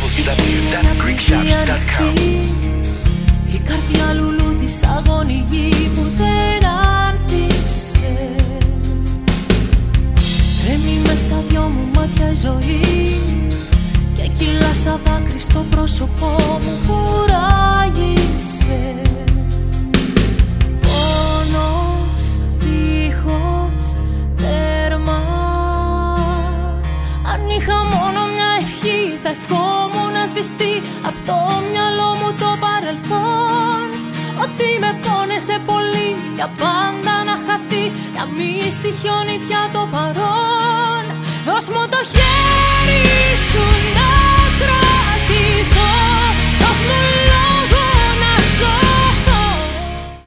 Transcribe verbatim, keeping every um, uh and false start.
double-u double-u double-u dot greek shops dot com. Η καρδιά λουλού της αγωνιγή που δεν άνθησε. Τρέμει μες στα δυο μου μάτια η ζωή και κυλά σαν δάκρυ στο πρόσωπό μου κουράγισε. Πόνος, τείχος, τέρμα. Αν είχα μόνο μια ευχή θα ευχόμουν να σβηστεί απ' το μυαλό μου το παρελθόν. Ότι με πόνεσε πολύ για πάντα να χαθεί, να μη στοιχιώνει πια το παρόν. Δώσ' μου το χέρι σου να